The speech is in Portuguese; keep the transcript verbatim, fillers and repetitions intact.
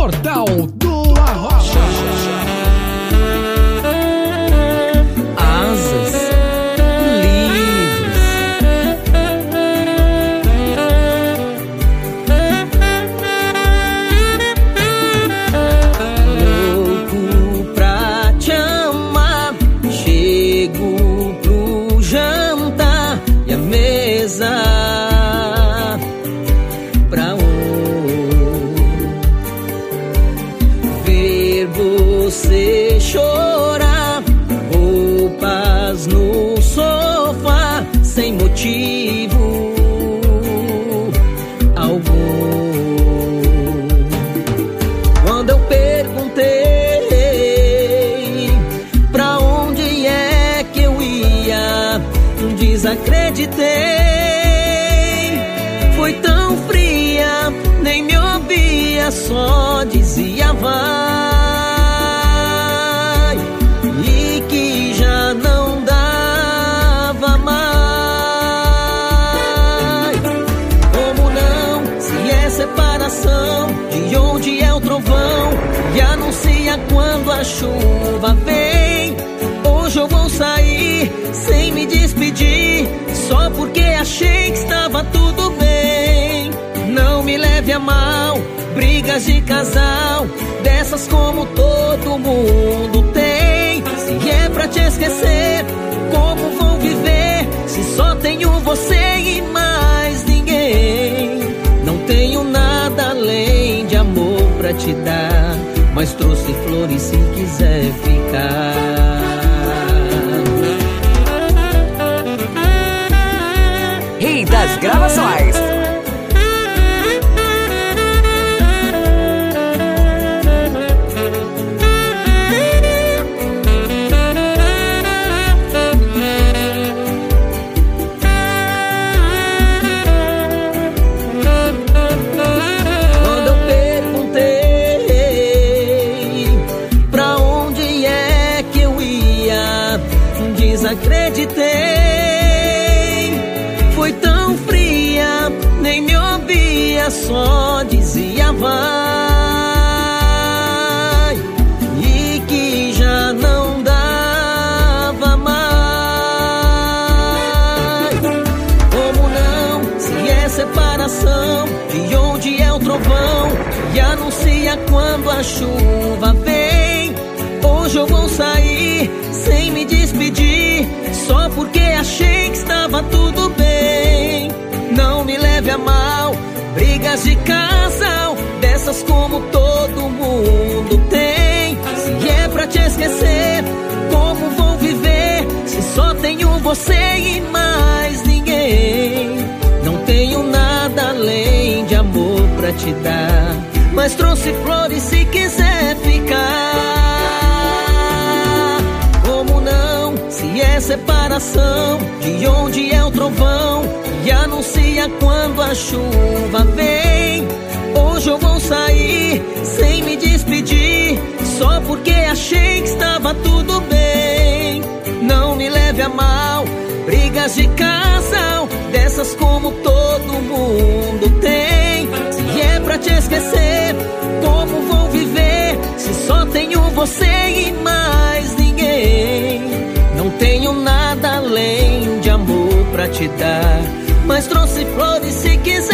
Portal do Arrocha. Asas livres. Louco pra te amar, chego pro jantar e a mesa pra ver você chorar, roupas no sofá sem motivo algum. Quando eu perguntei pra onde é que eu ia, desacreditei. Foi tão fria, nem me ouvia, só dizia vai, e que já não dava mais. Como não, se é separação, de onde é o trovão e anuncia quando a chuva vem. Hoje eu vou sair sem me despedir, só porque achei que estava tudo bem. Não me leve a mal, brigas de casal, dessas como todo mundo tem. Se é pra te esquecer, como vou viver, se só tenho você e mais ninguém? Não tenho nada além de amor pra te dar, mas trouxe flores se quiser ficar. Rei das gravações. Quando eu perguntei pra onde é que eu ia, desacreditei. Foi tão fria, nem me ouvia, só dizia vai, e que já não dava mais. Como não, se é separação, de onde é o trovão e anuncia quando a chuva vem. Hoje eu vou sair sem me despedir, só porque achei que estava tudo bem. Não me leve a mal, brigas de casal, dessas como todo mundo tem. Se é pra te esquecer, como vou viver, se só tenho você e mais ninguém? Não tenho nada além de amor pra te dar, mas trouxe flores se quiser ficar. Como não, se é separação, de onde é o trovão e anuncia quando a chuva vem. Hoje eu vou sair sem me despedir, só porque achei que estava tudo bem. Não me leve a mal, brigas de casal, dessas como todo mundo tem. Se é pra te esquecer, como vou viver, se só tenho você e mais ninguém? Não tenho nada além de amor pra te dar, mas trouxe flores se quiser